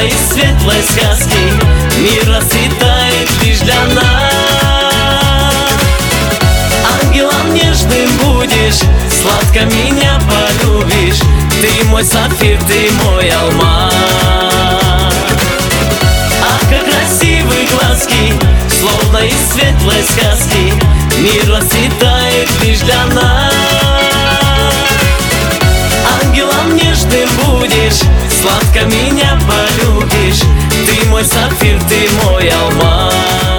из светлой сказки. Мир расцветает лишь для нас. Ангелом нежным будешь, сладко меня полюбишь. Ты мой сапфир, ты мой алмаз. Ах, как красивы глазки, словно из светлой сказки. Мир расцветает лишь для нас. Ангелом нежным будешь, сладко меня полюбишь. Ты мой сапфир, ты мой алмаз.